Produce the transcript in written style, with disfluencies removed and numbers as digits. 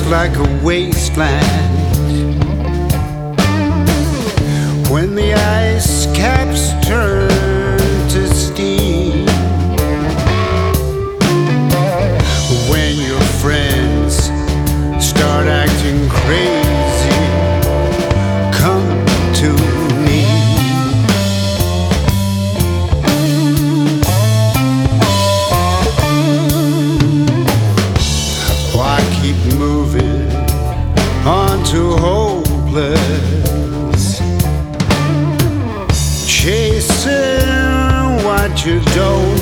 like a wasteland. When the ice caps turn to steam, when your friends start acting crazy, come to me. Why keep moving on to hopeless, chasing what you don't